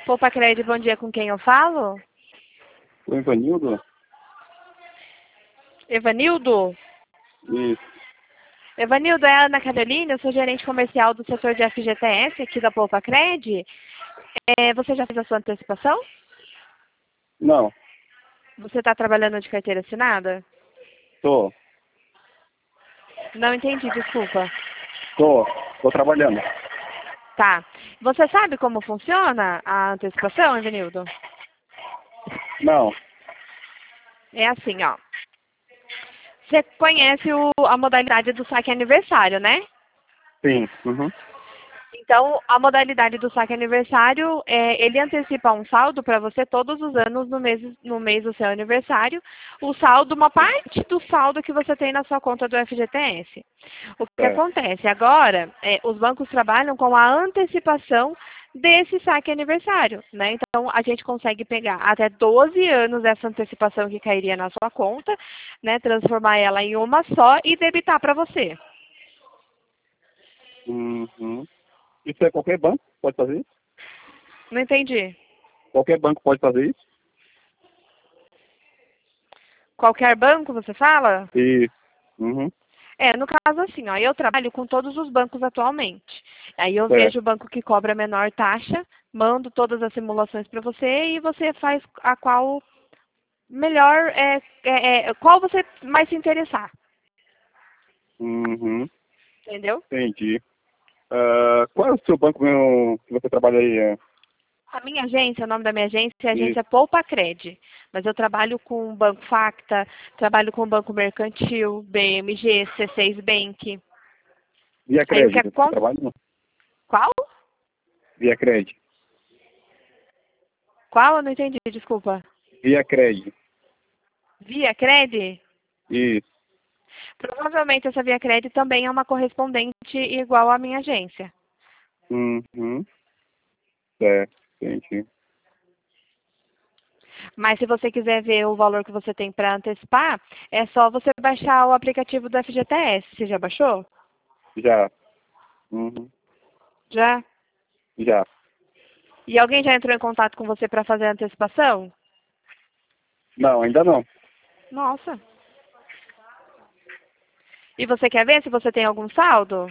Poupa Crédito, bom dia, com quem eu falo? O Ivanildo? Evanildo? Isso. Evanildo, é a Ana Caroline, eu sou gerente comercial do setor de FGTS aqui da Poupa Cred. Você já fez a sua antecipação? Não, Você está trabalhando de carteira assinada? tô. Não entendi, desculpa. Tô trabalhando. Tá. Você sabe como funciona a antecipação, Evanildo? Não, É assim, ó. Você conhece a modalidade do saque aniversário, né? sim. Uhum. Então, a modalidade do saque aniversário, ele antecipa um saldo para você todos os anos no mês do seu aniversário, o saldo, uma parte do saldo que você tem na sua conta do FGTS. O que É. acontece? Agora, os bancos trabalham com a antecipação desse saque aniversário, né? Então, a gente consegue pegar até 12 anos essa antecipação que cairia na sua conta, né? Transformar ela em uma só e debitar para você. Uhum. Isso é qualquer banco pode fazer isso? Não entendi. Qualquer banco pode fazer isso? Qualquer banco, você fala? Isso. Uhum. No caso assim, ó, eu trabalho com todos os bancos atualmente. Aí eu É. vejo o banco que cobra a menor taxa, mando todas as simulações para você e você faz a qual melhor, qual você mais se interessar, Uhum. entendeu? Entendi. Qual é o seu banco mesmo que você trabalha aí? A minha agência, o nome da minha agência é a Isso. agência Poupa Cred, mas eu trabalho com o Banco Facta, trabalho com o Banco Mercantil, BMG, C6 Bank. Via Aí o que Crédito, você acontece? trabalha? Não? Qual? Via Crédito. Qual? Eu não entendi, desculpa. Via Crédito. Via Cred? Isso. Provavelmente essa Via Cred também é uma correspondente igual à minha agência. Uhum. Certo. Entendi. Mas se você quiser ver o valor que você tem para antecipar, é só você baixar o aplicativo do FGTS. Você já baixou? Já. Uhum. Já? Já. E alguém já entrou em contato com você para fazer a antecipação? Não, ainda não. Nossa. E você quer ver se você tem algum saldo?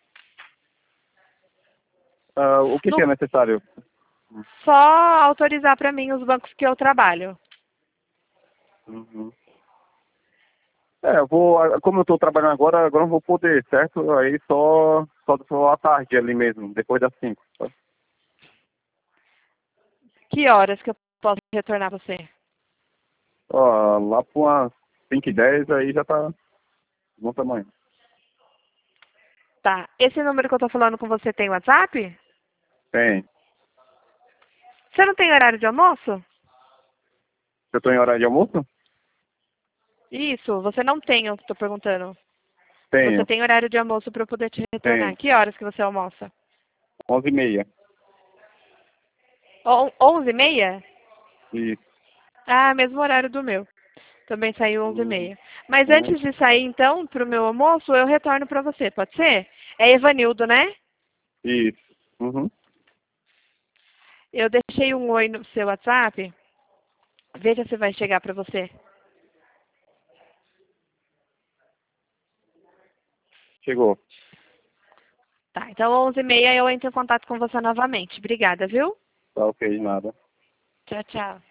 O que No, é necessário? só autorizar para mim os bancos que eu trabalho. Uhum. Eu vou, como eu estou trabalhando agora não vou poder, certo? Aí só à tarde ali mesmo, depois das 5. Tá? Que horas que eu posso retornar você? Ó, lá por umas 5h10 aí já tá bom tamanho. Tá. Esse número que eu tô falando com você tem WhatsApp? Tem. Você não tem horário de almoço? Eu estou em horário de almoço? Isso, você não tem, eu tô perguntando. Se você Tenho, tem horário de almoço para eu poder te retornar. tenho. Que horas que você almoça? 11h30. 11h30? Isso. Ah, mesmo horário do meu. Também saiu 11h30. Mas Uhum. antes de sair, então, pro meu almoço, eu retorno para você, pode ser? É Evanildo, né? Isso. Uhum. Eu deixei um oi no seu WhatsApp. Veja se vai chegar para você. Chegou. Tá, então 11h30 eu entro em contato com você novamente. Obrigada, viu? Tá ok, nada. Tchau, tchau.